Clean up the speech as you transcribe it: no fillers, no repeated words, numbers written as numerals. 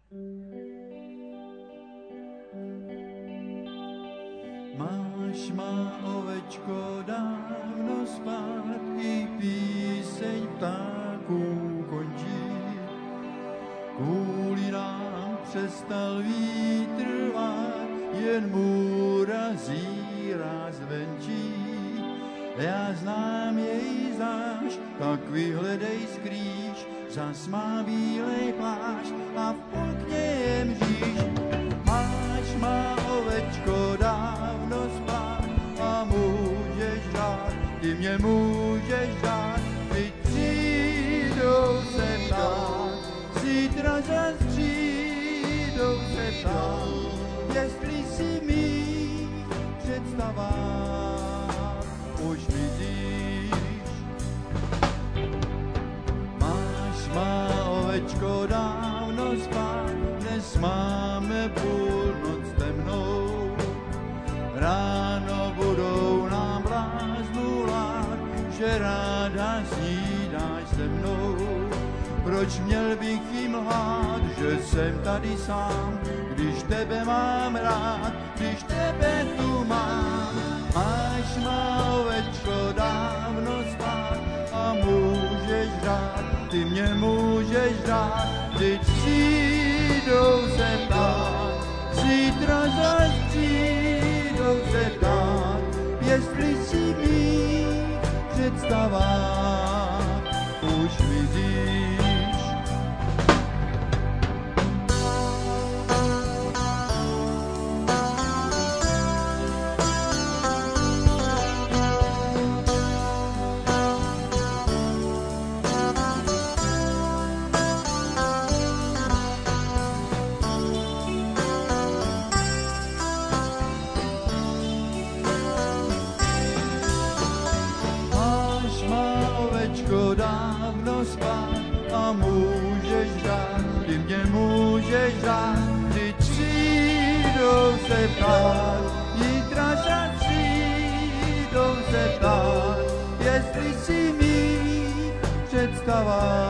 Máš má ovečko dávno spát, i píseň ptáků končí. Kvůli nám přestal vítr vát, jen můra zírá zvenčí. Já znám jej záš, tak vyhledej skrýš, zas má bílej plášť a v okně je mříž. Máš má ovečko dávno spát a můžeš dát, ty mě můžeš dát, ty přijdou se ptát, zítra zas přijdou se ptát, jestli si mý představách už vidíš. Máš má ovečko dávno spát, dnes máme půlnoc temnou. Ráno budou nám bláznu lát, že ráda snídáš se mnou. Proč měl bych jim lhát, že jsem tady sám, když tebe mám rád, když tebe tu mám. Máš má ovečko dávno spát a můžeš dát, ty mě můžeš dát, teď přijdou se ptát, zítra zas přijdou se ptát, jestli si mý představách už vidíš. Dávno spát a můžeš dát, ty mě můžeš dát, ty přijdou se ptát, zítra zas přijdou se ptát, jestli si mý představách